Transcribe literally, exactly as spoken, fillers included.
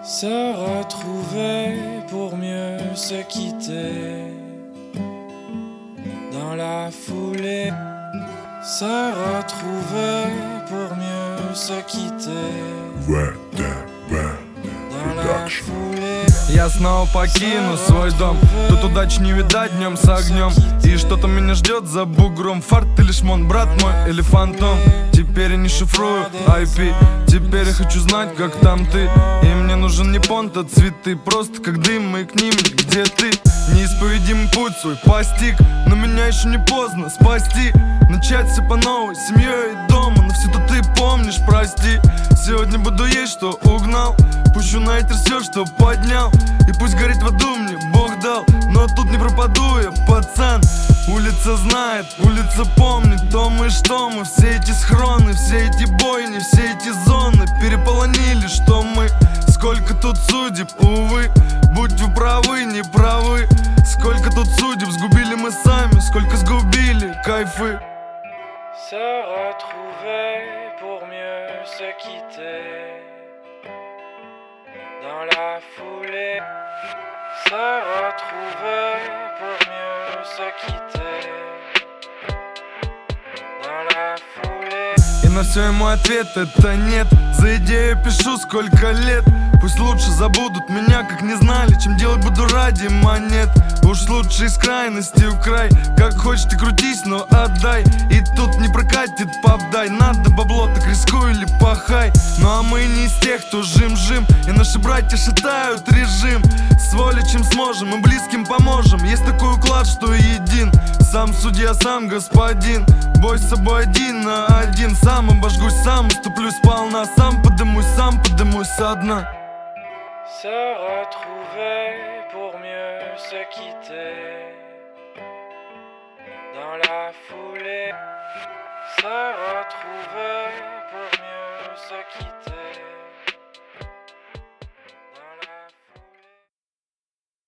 Se retrouver pour mieux se quitter dans la foulée. Se retrouver pour mieux se quitter dans la foulée. Я снова покину свой дом. Тут удачи не видать днем с огнем. И что-то меня ждет за бугром. Фарт или шмон, брат мой или фантом. Теперь я не шифрую ай пи. Теперь я хочу знать, как там ты. И мне нужен не понт, а цветы. Просто как дым и к ним, где ты. Неисповедимый путь свой постиг. Но меня еще не поздно спасти. Начать все по новой, семьей и дома. Но все-то ты помнишь, прости. Сегодня буду есть, что угнал. Пущу на ветер все, что поднял. И пусть горит в аду, мне Бог дал. Но тут не пропаду я, пацан. Улица знает, улица помнит. То мы, что мы, все эти схроны, все эти бойни, все эти зоны переполонили, что мы. Сколько тут судеб, увы. Будь вы правы, не правы. Сколько тут судеб сгубили мы сами. Сколько сгубили кайфы. Se retrouver pour mieux se quitter dans la foulée. Se retrouver pour mieux se quitter dans la foulée. И на все мой ответ это нет. За идею пишу сколько лет. Пусть лучше забудут меня, как не знали, чем делать буду ради монет. Уж лучше из крайности в край. Как хочешь ты крутись, но отдай. И тут не прокатит, попдай. Надо бабло, так рискуй или пахай. Ну а мы не из тех, кто жим-жим. И наши братья шатают режим. С волей чем сможем, мы близким поможем. Есть такой уклад, что един. Сам судья, сам господин. Бой с собой один на один. Сам обожгусь, сам уступлю сполна. Сам подымусь, сам подымусь со дна. Se retrouver pour mieux se quitter dans la foulée. Se retrouver pour mieux se quitter.